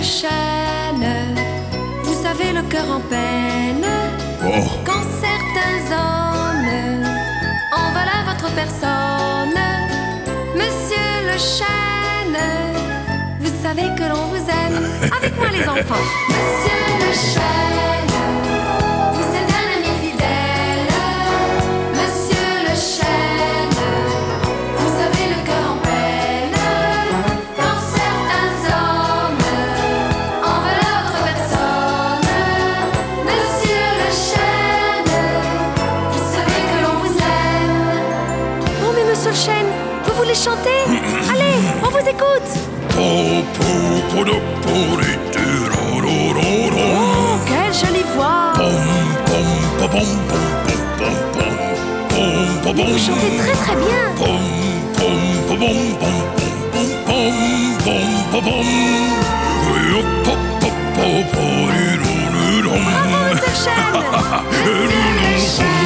Chêne, vous savez le cœur en peine. Quand certains hommes en veulent à votre personne, Monsieur le Chêne, vous savez que l'on vous aime. Avec moi les enfants. Monsieur le Chêne, vous êtes un ami fidèle. Monsieur le Chêne, vous savez le cœur en peine. Quand certains hommes en veulent à votre personne, Monsieur le Chêne, vous savez que l'on vous aime. Oh mais Monsieur le Chêne, vous voulez chanter? Allez, on vous écoute. Oh, quelle jolie voix! Mais vous chantez très très bien! Bravo, Monsieur le Chêne! Monsieur le Chêne!